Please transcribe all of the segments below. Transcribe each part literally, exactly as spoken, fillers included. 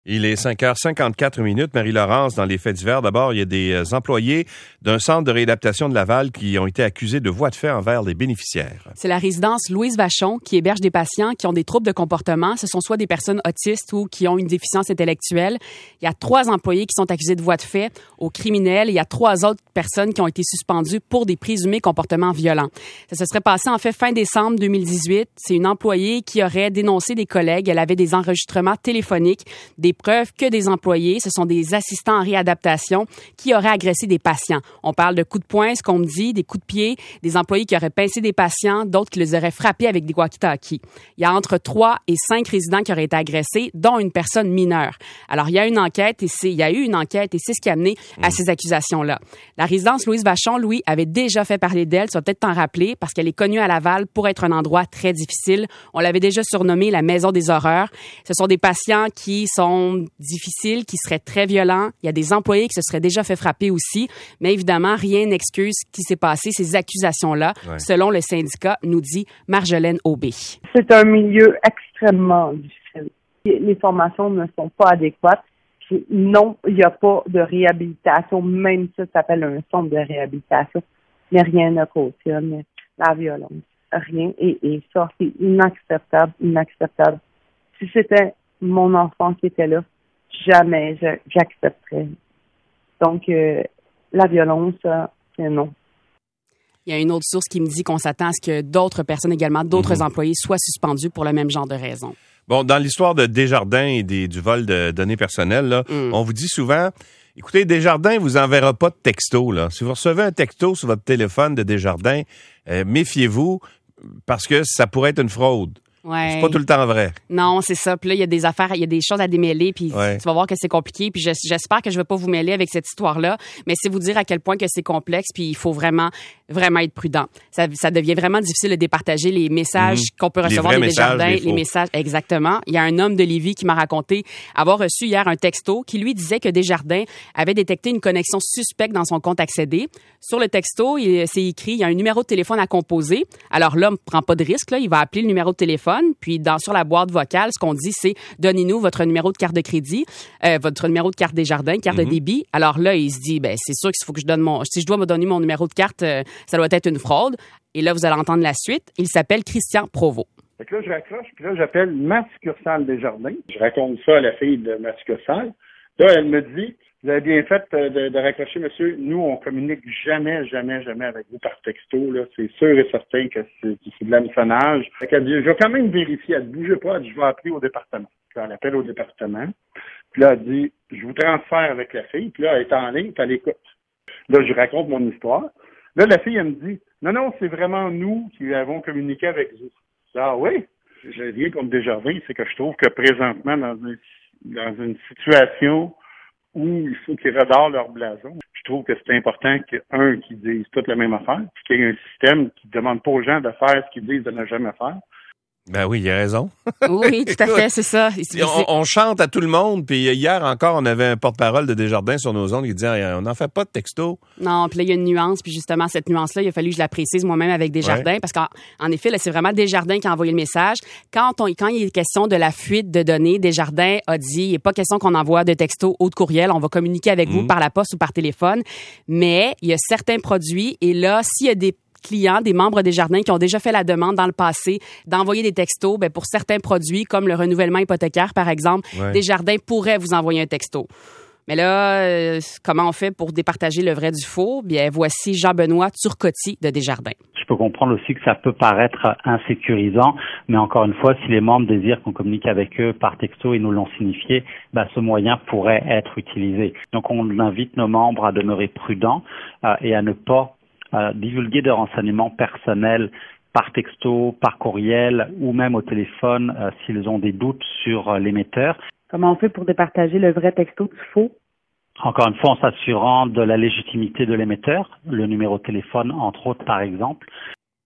Il est cinq heures cinquante-quatre minutes. Marie-Laurence, dans les faits divers, d'abord, il y a des employés d'un centre de réadaptation de Laval qui ont été accusés de voies de fait envers les bénéficiaires. C'est la résidence Louise Vachon qui héberge des patients qui ont des troubles de comportement. Ce sont soit des personnes autistes ou qui ont une déficience intellectuelle. Il y a trois employés qui sont accusés de voies de fait au criminel. Il y a trois autres personnes qui ont été suspendues pour des présumés comportements violents. Ça se serait passé en fait fin décembre deux mille dix-huit. C'est une employée qui aurait dénoncé des collègues. Elle avait des enregistrements téléphoniques, des preuves que des employés, ce sont des assistants en réadaptation qui auraient agressé des patients. On parle de coups de poing, ce qu'on me dit, des coups de pied, des employés qui auraient pincé des patients, d'autres qui les auraient frappés avec des walkie-talkies. Il y a entre trois et cinq résidents qui auraient été agressés, dont une personne mineure. Alors, il y a une enquête et c'est, il y a eu une enquête et c'est ce qui a amené à ces accusations-là. La résidence Louise Vachon, Louis, avait déjà fait parler d'elle, tu vas peut-être t'en rappeler, parce qu'elle est connue à Laval pour être un endroit très difficile. On l'avait déjà surnommée la maison des horreurs. Ce sont des patients qui sont difficiles, qui seraient très violents. Il y a des employés qui se seraient déjà fait frapper aussi. Mais évidemment, rien n'excuse ce qui s'est passé, ces accusations-là, ouais. Selon le syndicat, nous dit Marjolaine Aubé. C'est un milieu extrêmement difficile. Les formations ne sont pas adéquates. Puis non, il n'y a pas de réhabilitation. Même ça s'appelle un centre de réhabilitation. Mais rien ne cautionne la violence. Rien. Et, et ça, c'est inacceptable, inacceptable. Si c'était mon enfant qui était là, jamais je, j'accepterais. Donc, euh, la violence, c'est non. Il y a une autre source qui me dit qu'on s'attend à ce que d'autres personnes également, d'autres mmh. employés soient suspendus pour le même genre de raison. Bon, dans l'histoire de Desjardins et des, du vol de données personnelles, là, mmh. on vous dit souvent, écoutez, Desjardins vous enverra pas de texto. Là. Si vous recevez un texto sur votre téléphone de Desjardins, euh, méfiez-vous parce que ça pourrait être une fraude. Ouais. C'est pas tout le temps vrai. Non, c'est ça. Puis là, il y a des affaires, il y a des choses à démêler, puis ouais. tu vas voir que c'est compliqué. Puis j'espère que je vais pas vous mêler avec cette histoire-là, mais c'est vous dire à quel point que c'est complexe, puis il faut vraiment, vraiment être prudent. Ça, ça devient vraiment difficile de départager les messages mmh. qu'on peut recevoir des Desjardins, les, les messages. Exactement. Il y a un homme de Lévis qui m'a raconté avoir reçu hier un texto qui lui disait que Desjardins avait détecté une connexion suspecte dans son compte accédé. Sur le texto, il c'est écrit, il y a un numéro de téléphone à composer. Alors l'homme prend pas de risque, là, il va appeler le numéro de téléphone. Puis dans sur la boîte vocale, ce qu'on dit, c'est donnez-nous votre numéro de carte de crédit, euh, votre numéro de carte Desjardins, carte mm-hmm. de débit. Alors là, il se dit, ben c'est sûr qu'il faut que je donne mon, si je dois me donner mon numéro de carte, euh, ça doit être une fraude. Et là, vous allez entendre la suite. Il s'appelle Christian Provost. Fait que là, je raccroche, puis là, j'appelle ma succursale Desjardins. Je raconte ça à la fille de ma succursale. Là, elle me dit, vous avez bien fait de, de raccrocher, monsieur. Nous, on communique jamais, jamais, jamais avec vous par texto. Là, c'est sûr et certain que c'est, c'est de l'hameçonnage. Fait qu'elle dit, je vais quand même vérifier. Elle dit, bougez pas. Elle dit, je vais appeler au département. Puis elle appelle au département. Puis là, elle dit, je vous transfère avec la fille. Puis là, elle est en ligne, puis elle écoute. Là, je raconte mon histoire. Là, la fille, elle me dit, non, non, c'est vraiment nous qui avons communiqué avec vous. Ah oui? J'ai rien contre Desjardins, c'est que je trouve que présentement, dans une, dans une situation où il faut qu'ils redorent leur blason. Je trouve que c'est important qu'un, qu'ils disent toute la même affaire, puis qu'il y ait un système qui ne demande pas aux gens de faire ce qu'ils disent de ne jamais faire. Ben oui, il a raison. Oui, tout à fait, c'est ça. On, on chante à tout le monde, puis hier encore, on avait un porte-parole de Desjardins sur nos ondes qui disait « On n'en fait pas de texto. » Non, puis là, il y a une nuance, puis justement, cette nuance-là, il a fallu que je la précise moi-même avec Desjardins, ouais. parce qu'en en effet, là, c'est vraiment Desjardins qui a envoyé le message. Quand, on, quand il est question de la fuite de données, Desjardins a dit « Il n'est pas question qu'on envoie de texto ou de courriel, on va communiquer avec mmh. vous par la poste ou par téléphone. » Mais il y a certains produits, et là, s'il y a des clients, des membres des Jardins qui ont déjà fait la demande dans le passé d'envoyer des textos, ben pour certains produits, comme le renouvellement hypothécaire, par exemple, ouais. Desjardins pourraient vous envoyer un texto. Mais là, euh, comment on fait pour départager le vrai du faux? Bien, voici Jean-Benoît Turcotti de Desjardins. Je peux comprendre aussi que ça peut paraître insécurisant, mais encore une fois, si les membres désirent qu'on communique avec eux par texto et nous l'ont signifié, ben, ce moyen pourrait être utilisé. Donc, on invite nos membres à demeurer prudents euh, et à ne pas Euh, divulguer de renseignements personnels par texto, par courriel ou même au téléphone euh, s'ils ont des doutes sur euh, l'émetteur. Comment on fait pour départager le vrai texto du faux? Encore une fois, en s'assurant de la légitimité de l'émetteur, le numéro de téléphone, entre autres, par exemple.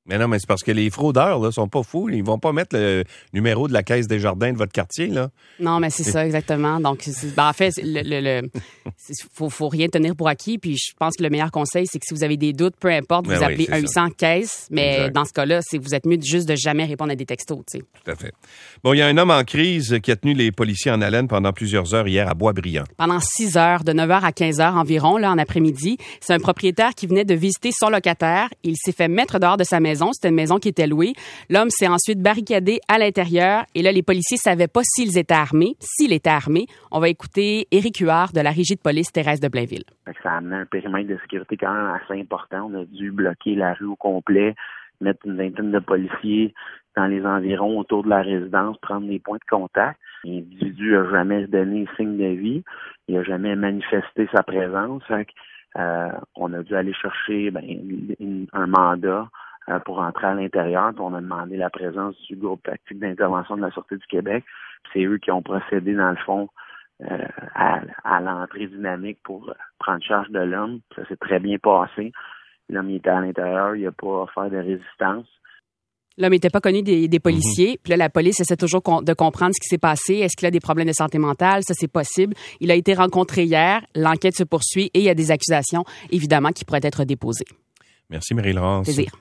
Mais non, mais c'est parce que les fraudeurs, là, sont pas fous. Ils vont pas mettre le numéro de la caisse des jardins de votre quartier, là. Non, mais c'est ça, exactement. Donc, c'est, ben, en fait, le, le, le faut, faut rien tenir pour acquis. Puis, je pense que le meilleur conseil, c'est que si vous avez des doutes, peu importe, vous Ben appelez oui, un huit cents caisse. Mais exact. dans ce cas-là, c'est vous êtes mieux juste de jamais répondre à des textos, tu sais. Tout à fait. Bon, il y a un homme en crise qui a tenu les policiers en haleine pendant plusieurs heures hier à Boisbriand. Pendant six heures, de neuf heures à quinze heures environ, là, en après-midi, c'est un propriétaire qui venait de visiter son locataire. Il s'est fait mettre dehors de sa maison. C'était une maison qui était louée. L'homme s'est ensuite barricadé à l'intérieur. Et là, les policiers savaient pas s'ils étaient armés. S'il était armé, on va écouter Éric Huard de la Régie de police Thérèse de Blainville. Ça a amené un périmètre de sécurité quand même assez important. On a dû bloquer la rue au complet, mettre une vingtaine de policiers dans les environs autour de la résidence, prendre des points de contact. L'individu n'a jamais donné signe de vie. Il n'a jamais manifesté sa présence. Fait que, euh, on a dû aller chercher ben, une, un mandat euh, pour entrer à l'intérieur. Puis on a demandé la présence du groupe tactique d'intervention de la Sûreté du Québec. Puis c'est eux qui ont procédé, dans le fond, euh, à, à l'entrée dynamique pour prendre charge de l'homme. Ça s'est très bien passé. L'homme il était à l'intérieur, il n'a pas offert de résistance. L'homme n'était pas connu des, des policiers. Mm-hmm. Puis là, la police essaie toujours con- de comprendre ce qui s'est passé. Est-ce qu'il a des problèmes de santé mentale? Ça, c'est possible. Il a été rencontré hier. L'enquête se poursuit et il y a des accusations, évidemment, qui pourraient être déposées. Merci, Marie-Laurence. Plaisir.